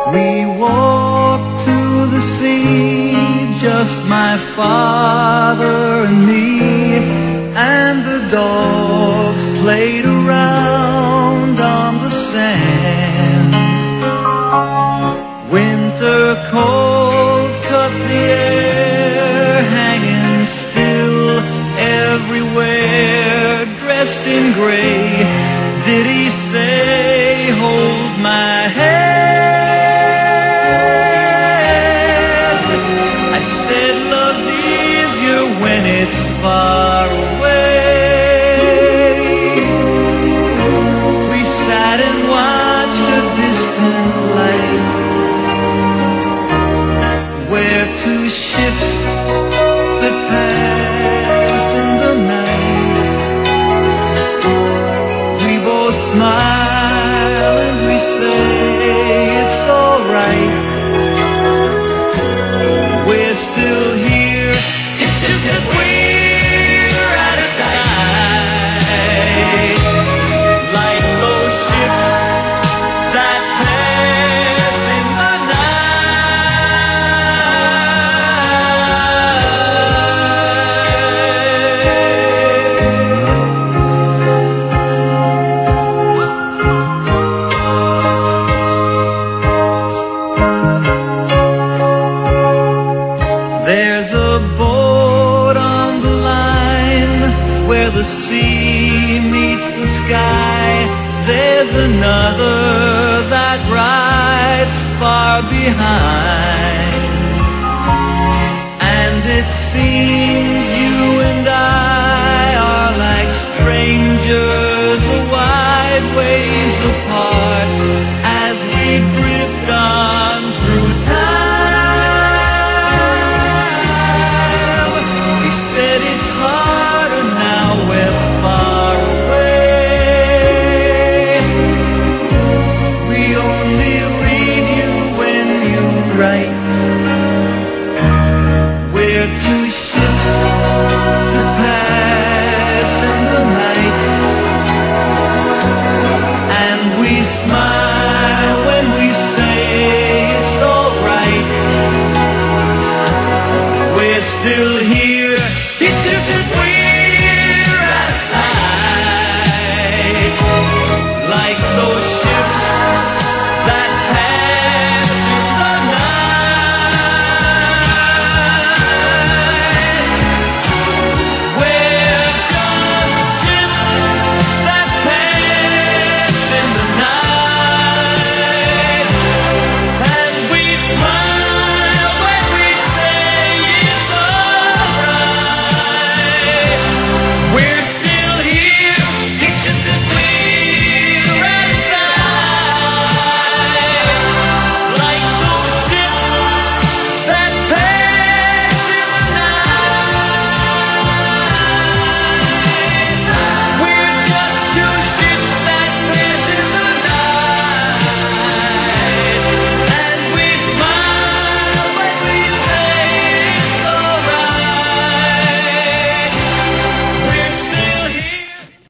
We walked to the sea, just my father and me, and the dogs played around on the sand. Winter cold cut the air, hanging still everywhere, dressed in gray. Did he say, hold my head? I said, love's easier when it's far away. We sat and watched a distant light, where two ships that pass in the night. We both smile and we say it's all right. We're still here, it's just that we're out of sight. Like those ships that pass in the There's a boat on the line where the sea meets the sky. There's another that rides far behind, and it seems